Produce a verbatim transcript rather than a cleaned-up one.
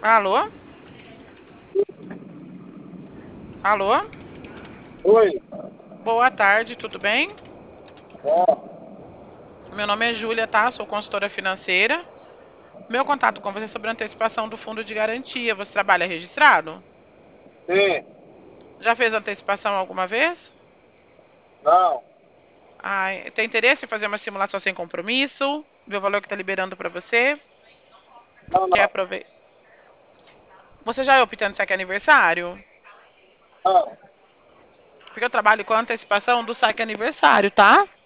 Alô? Alô? Oi. Boa tarde, tudo bem? Ó, Meu nome é Júlia, tá? Sou consultora financeira. Meu contato com você é sobre a antecipação do fundo de garantia. Você trabalha registrado? sim, Já fez antecipação alguma vez? não, Ah, tem interesse em fazer uma simulação sem compromisso? Ver o valor que está liberando para você? não, Quer não, aproveitar? Você já é optante se é aniversário? não. Porque eu trabalho com a antecipação do saque aniversário, tá?